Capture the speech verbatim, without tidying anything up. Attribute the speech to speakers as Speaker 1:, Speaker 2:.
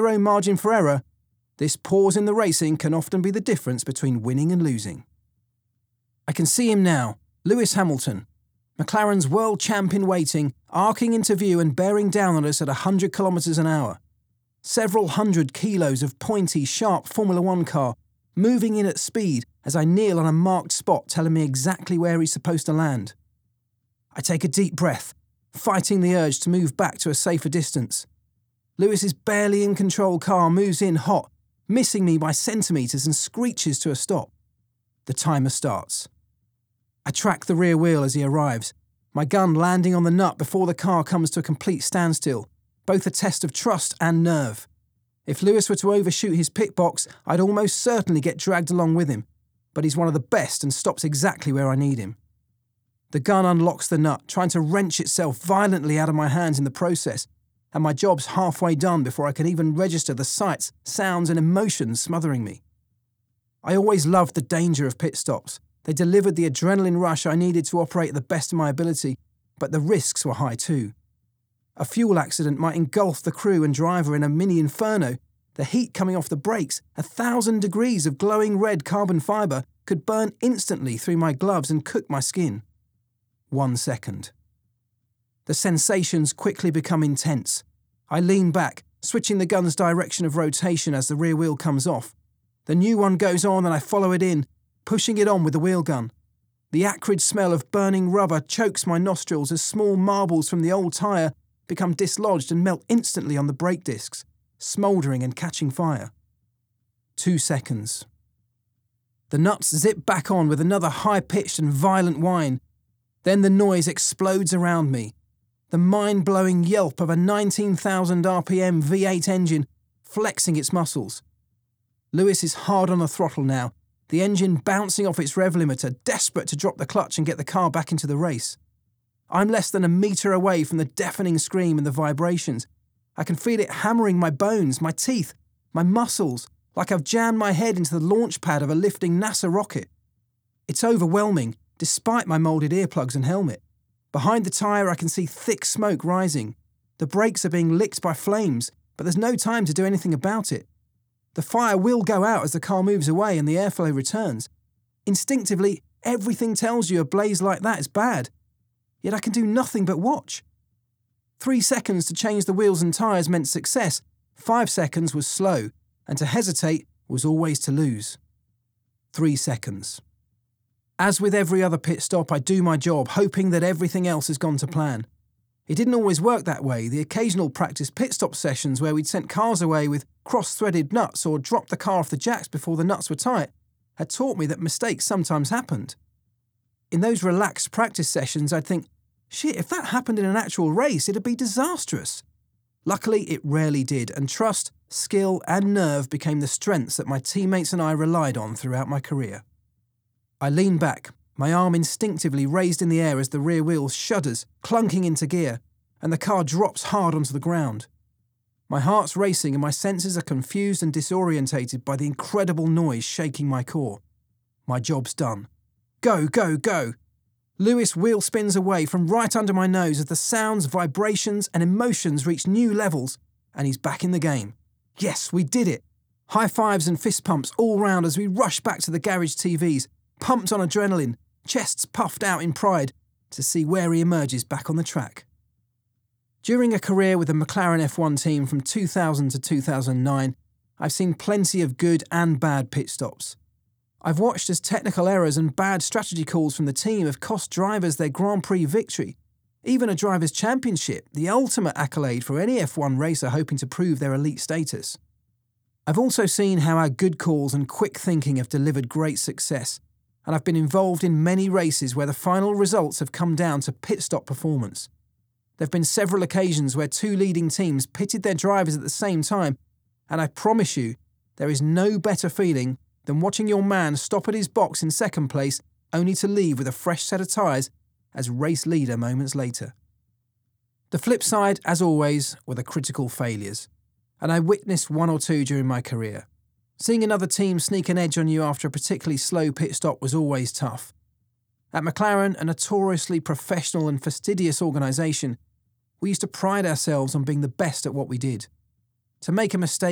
Speaker 1: zero margin for error, this pause in the racing can often be the difference between winning and losing. I can see him now, Lewis Hamilton, McLaren's world champ in waiting, arcing into view and bearing down on us at one hundred kilometres an hour. Several hundred kilos of pointy, sharp Formula One car, moving in at speed as I kneel on a marked spot telling me exactly where he's supposed to land. I take a deep breath, fighting the urge to move back to a safer distance. Lewis's barely in control car moves in hot, missing me by centimetres and screeches to a stop. The timer starts. I track the rear wheel as he arrives, my gun landing on the nut before the car comes to a complete standstill, both a test of trust and nerve. If Lewis were to overshoot his pit box, I'd almost certainly get dragged along with him, but he's one of the best and stops exactly where I need him. The gun unlocks the nut, trying to wrench itself violently out of my hands in the process, and my job's halfway done before I can even register the sights, sounds and emotions smothering me. I always loved the danger of pit stops. They delivered the adrenaline rush I needed to operate at the best of my ability, but the risks were high too. A fuel accident might engulf the crew and driver in a mini inferno. The heat coming off the brakes, a thousand degrees of glowing red carbon fibre, could burn instantly through my gloves and cook my skin. One second. The sensations quickly become intense. I lean back, switching the gun's direction of rotation as the rear wheel comes off. The new one goes on and I follow it in, pushing it on with the wheel gun. The acrid smell of burning rubber chokes my nostrils as small marbles from the old tyre become dislodged and melt instantly on the brake discs, smouldering and catching fire. Two seconds. The nuts zip back on with another high-pitched and violent whine. Then the noise explodes around me. The mind-blowing yelp of a nineteen thousand R P M V eight engine flexing its muscles. Lewis is hard on the throttle now, the engine bouncing off its rev limiter, desperate to drop the clutch and get the car back into the race. I'm less than a metre away from the deafening scream and the vibrations. I can feel it hammering my bones, my teeth, my muscles, like I've jammed my head into the launch pad of a lifting NASA rocket. It's overwhelming, despite my moulded earplugs and helmet. Behind the tyre I can see thick smoke rising. The brakes are being licked by flames, but there's no time to do anything about it. The fire will go out as the car moves away and the airflow returns. Instinctively, everything tells you a blaze like that is bad. Yet I can do nothing but watch. Three seconds to change the wheels and tyres meant success. Five seconds was slow, and to hesitate was always to lose. Three seconds. As with every other pit stop, I do my job, hoping that everything else has gone to plan. It didn't always work that way. The occasional practice pit stop sessions where we'd sent cars away with cross-threaded nuts or dropped the car off the jacks before the nuts were tight had taught me that mistakes sometimes happened. In those relaxed practice sessions, I'd think, shit, if that happened in an actual race, it'd be disastrous. Luckily, it rarely did, and trust, skill and nerve became the strengths that my teammates and I relied on throughout my career. I lean back, my arm instinctively raised in the air as the rear wheel shudders, clunking into gear, and the car drops hard onto the ground. My heart's racing and my senses are confused and disorientated by the incredible noise shaking my core. My job's done. Go, go, go! Lewis wheel spins away from right under my nose as the sounds, vibrations and emotions reach new levels, and he's back in the game. Yes, we did it! High fives and fist pumps all round as we rush back to the garage T Vs, pumped on adrenaline, chests puffed out in pride, to see where he emerges back on the track. During a career with the McLaren F one team from two thousand to two thousand nine, I've seen plenty of good and bad pit stops. I've watched as technical errors and bad strategy calls from the team have cost drivers their Grand Prix victory, even a driver's championship, the ultimate accolade for any F one racer hoping to prove their elite status. I've also seen how our good calls and quick thinking have delivered great success, and I've been involved in many races where the final results have come down to pit stop performance. There have been several occasions where two leading teams pitted their drivers at the same time, and I promise you, there is no better feeling than watching your man stop at his box in second place only to leave with a fresh set of tyres as race leader moments later. The flip side, as always, were the critical failures, and I witnessed one or two during my career. Seeing another team sneak an edge on you after a particularly slow pit stop was always tough. At McLaren, a notoriously professional and fastidious organisation, we used to pride ourselves on being the best at what we did. To make a mistake